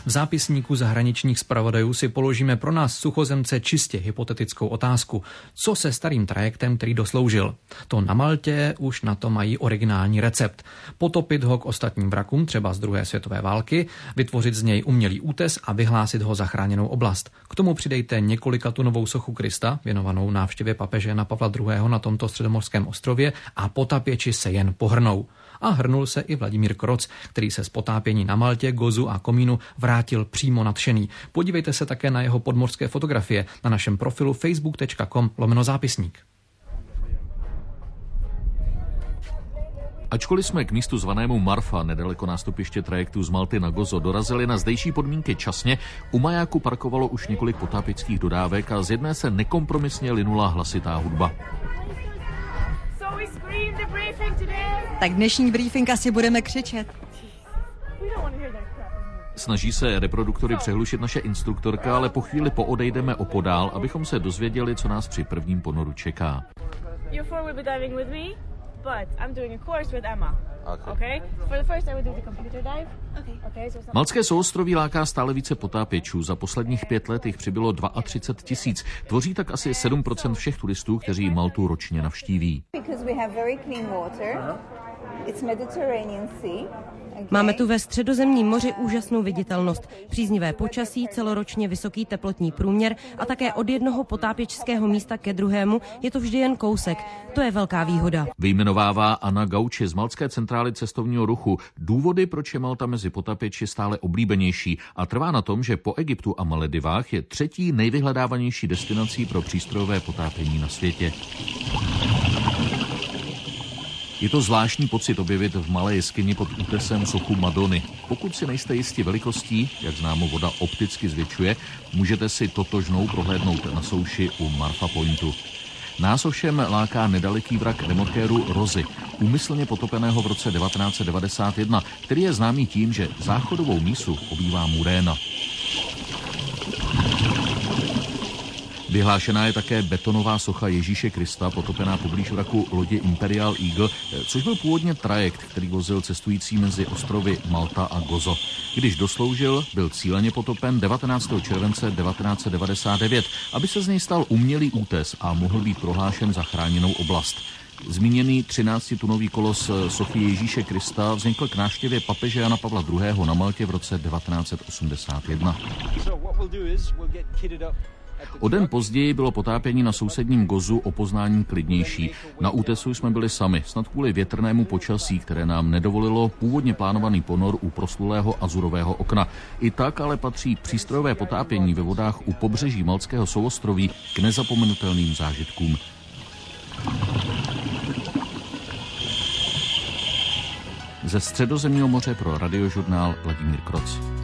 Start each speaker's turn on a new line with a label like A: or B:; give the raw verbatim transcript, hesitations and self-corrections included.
A: V zápisníku zahraničních zpravodajů si položíme pro nás suchozemce čistě hypotetickou otázku. Co se starým trajektem, který dosloužil? To na Maltě už na to mají originální recept. Potopit ho k ostatním vrakům, třeba z druhé světové války, vytvořit z něj umělý útes a vyhlásit ho za chráněnou oblast. K tomu přidejte několikatunovou sochu Krista, věnovanou návštěvě papeže Jana Pavla druhého. na tomto středomořském ostrově a potapěči se jen pohrnou. A hrnul se i Vladimír Kroc, který se z potápění na Maltě, Gozu a komínu vrátil přímo nadšený. Podívejte se také na jeho podmořské fotografie na našem profilu facebook tečka com lomeno zápisník.
B: Ačkoliv jsme k místu zvanému Marfa, nedaleko nástupiště trajektu z Malty na Gozo, dorazili na zdejší podmínky časně, u majáku parkovalo už několik potápěčských dodávek a z jedné se nekompromisně linula hlasitá hudba.
C: Tak dnešní briefing asi budeme křičet.
B: Snaží se reproduktory přehlušit naše instruktorka, ale po chvíli poodejdeme opodál, abychom se dozvěděli, co nás při prvním ponoru čeká. Maltské souostroví láká stále více potápěčů. Za posledních pět let jich přibylo třicet dva tisíc. Tvoří tak asi sedm procent všech turistů, kteří Maltu ročně navštíví.
C: Máme tu ve Středozemním moři úžasnou viditelnost, příznivé počasí, celoročně vysoký teplotní průměr a také od jednoho potápěčského místa ke druhému je to vždy jen kousek. To je velká výhoda.
B: Vyjmenovává Anna Gauči z Maltské centrály cestovního ruchu důvody, proč je Malta mezi potápěči stále oblíbenější a trvá na tom, že po Egyptu a Maledivách je třetí nejvyhledávanější destinací pro přístrojové potápění na světě. Je to zvláštní pocit objevit v malé jeskyni pod útesem sochu Madony. Pokud si nejste jistí velikostí, jak známo voda opticky zvětšuje, můžete si totožnou prohlédnout na souši u Marfa Pointu. Nás ovšem láká nedaleký vrak remotéru Rozy, úmyslně potopeného v roce devatenáct set devadesát jedna, který je známý tím, že záchodovou mísu obývá muréna. Vyhlášená je také betonová socha Ježíše Krista, potopená poblíž vraku lodě Imperial Eagle, což byl původně trajekt, který vozil cestující mezi ostrovy Malta a Gozo. Když dosloužil, byl cíleně potopen devatenáctého července devatenáct set devadesát devět, aby se z něj stal umělý útes a mohl být prohlášen za chráněnou oblast. Zmíněný třináctitunový kolos sochy Ježíše Krista vznikl k návštěvě papeže Jana Pavla druhého. na Maltě v roce devatenáct set osmdesát jedna. O den později bylo potápění na sousedním Gozu o poznání klidnější. Na útesu jsme byli sami, snad kvůli větrnému počasí, které nám nedovolilo původně plánovaný ponor u proslulého azurového okna. I tak ale patří přístrojové potápění ve vodách u pobřeží Maltského souostroví k nezapomenutelným zážitkům. Ze Středozemního moře pro Radiožurnál Vladimír Kroc.